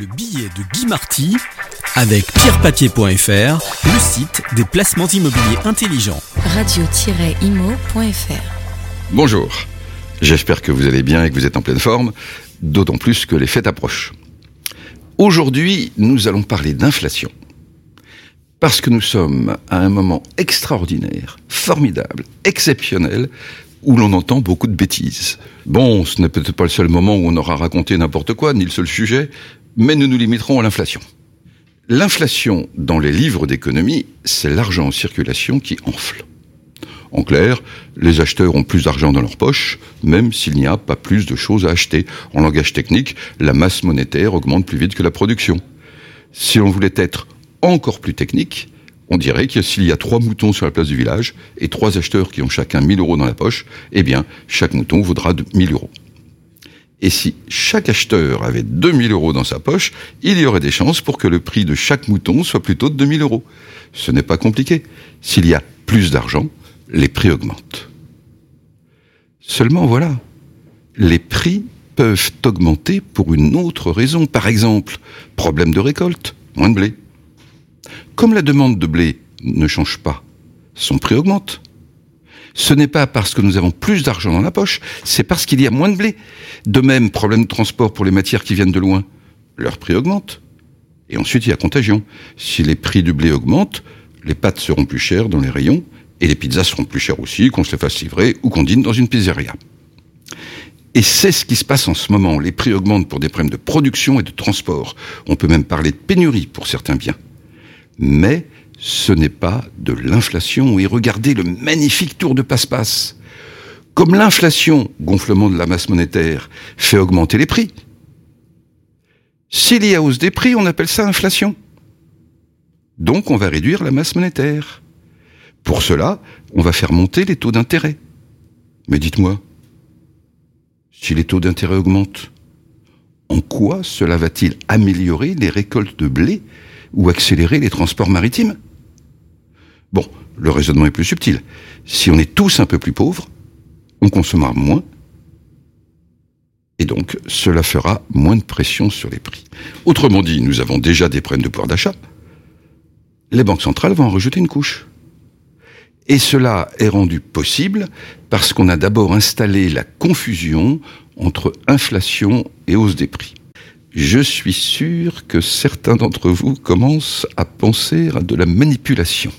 Le billet de Guy Marty avec pierrepapier.fr, le site des placements immobiliers intelligents. Radio-imo.fr. Bonjour, j'espère que vous allez bien et que vous êtes en pleine forme, d'autant plus que les fêtes approchent. Aujourd'hui, nous allons parler d'inflation. Parce que nous sommes à un moment extraordinaire, formidable, exceptionnel, où l'on entend beaucoup de bêtises. Bon, ce n'est peut-être pas le seul moment où on aura raconté n'importe quoi, ni le seul sujet, mais nous nous limiterons à l'inflation. L'inflation, dans les livres d'économie, c'est l'argent en circulation qui enfle. En clair, les acheteurs ont plus d'argent dans leur poche, même s'il n'y a pas plus de choses à acheter. En langage technique, la masse monétaire augmente plus vite que la production. Si on voulait être encore plus technique, on dirait que s'il y a 3 moutons sur la place du village et 3 acheteurs qui ont chacun 1000 € dans la poche, eh bien, chaque mouton vaudra 1000 €. Et si chaque acheteur avait 2000 € dans sa poche, il y aurait des chances pour que le prix de chaque mouton soit plutôt de 2000 €. Ce n'est pas compliqué. S'il y a plus d'argent, les prix augmentent. Seulement voilà, les prix peuvent augmenter pour une autre raison. Par exemple, problème de récolte, moins de blé. Comme la demande de blé ne change pas, son prix augmente. Ce n'est pas parce que nous avons plus d'argent dans la poche, c'est parce qu'il y a moins de blé. De même, problème de transport pour les matières qui viennent de loin, leur prix augmente. Et ensuite, il y a contagion. Si les prix du blé augmentent, les pâtes seront plus chères dans les rayons, et les pizzas seront plus chères aussi, qu'on se les fasse livrer ou qu'on dîne dans une pizzeria. Et c'est ce qui se passe en ce moment. Les prix augmentent pour des problèmes de production et de transport. On peut même parler de pénurie pour certains biens. Mais ce n'est pas de l'inflation. Et regardez le magnifique tour de passe-passe. Comme l'inflation, gonflement de la masse monétaire, fait augmenter les prix. S'il y a hausse des prix, on appelle ça inflation. Donc on va réduire la masse monétaire. Pour cela, on va faire monter les taux d'intérêt. Mais dites-moi, si les taux d'intérêt augmentent, en quoi cela va-t-il améliorer les récoltes de blé ou accélérer les transports maritimes ? Bon, le raisonnement est plus subtil. Si on est tous un peu plus pauvres, on consommera moins, et donc cela fera moins de pression sur les prix. Autrement dit, nous avons déjà des problèmes de pouvoir d'achat. Les banques centrales vont en rajouter une couche. Et cela est rendu possible parce qu'on a d'abord installé la confusion entre inflation et hausse des prix. Je suis sûr que certains d'entre vous commencent à penser à de la manipulation.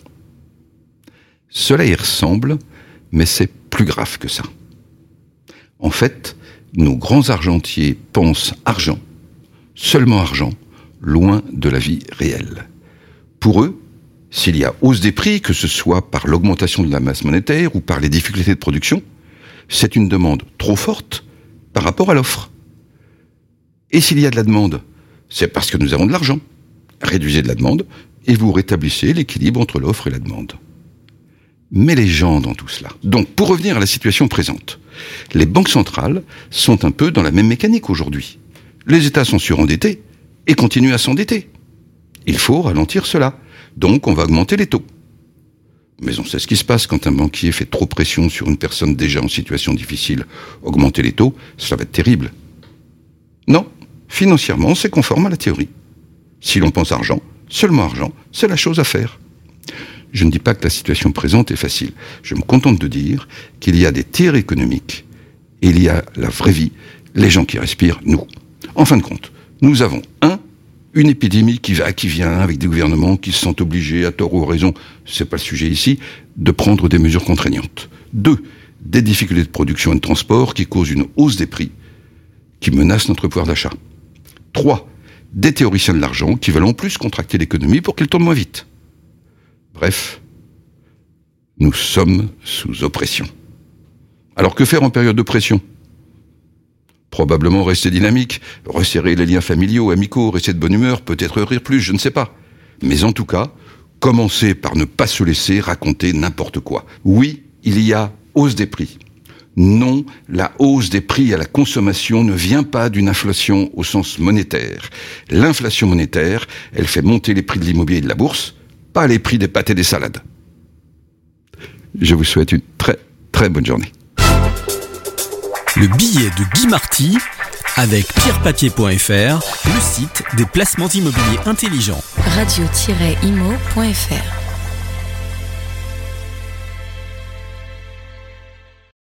Cela y ressemble, mais c'est plus grave que ça. En fait, nos grands argentiers pensent argent, seulement argent, loin de la vie réelle. Pour eux, s'il y a hausse des prix, que ce soit par l'augmentation de la masse monétaire ou par les difficultés de production, c'est une demande trop forte par rapport à l'offre. Et s'il y a de la demande, c'est parce que nous avons de l'argent. Réduisez de la demande et vous rétablissez l'équilibre entre l'offre et la demande. Mais les gens dans tout cela. Donc, pour revenir à la situation présente, les banques centrales sont un peu dans la même mécanique aujourd'hui. Les États sont surendettés et continuent à s'endetter. Il faut ralentir cela. Donc, on va augmenter les taux. Mais on sait ce qui se passe quand un banquier fait trop pression sur une personne déjà en situation difficile. Augmenter les taux, ça va être terrible. Non, financièrement, c'est conforme à la théorie. Si l'on pense argent, seulement argent, c'est la chose à faire. Je ne dis pas que la situation présente est facile. Je me contente de dire qu'il y a des théories économiques et il y a la vraie vie, les gens qui respirent, nous. En fin de compte, nous avons une épidémie qui va, qui vient, avec des gouvernements qui se sentent obligés, à tort ou à raison, c'est pas le sujet ici, de prendre des mesures contraignantes. 2, des difficultés de production et de transport qui causent une hausse des prix, qui menacent notre pouvoir d'achat. 3, des théoriciens de l'argent qui veulent en plus contracter l'économie pour qu'elle tourne moins vite. Bref, nous sommes sous oppression. Alors que faire en période de pression ? Probablement rester dynamique, resserrer les liens familiaux, amicaux, rester de bonne humeur, peut-être rire plus, je ne sais pas. Mais en tout cas, commencer par ne pas se laisser raconter n'importe quoi. Oui, il y a hausse des prix. Non, la hausse des prix à la consommation ne vient pas d'une inflation au sens monétaire. L'inflation monétaire, elle fait monter les prix de l'immobilier et de la bourse, pas les prix des pâtes et des salades. Je vous souhaite une très, très bonne journée. Le billet de Guy Marty avec pierrepapier.fr, le site des placements immobiliers intelligents. Radio-imo.fr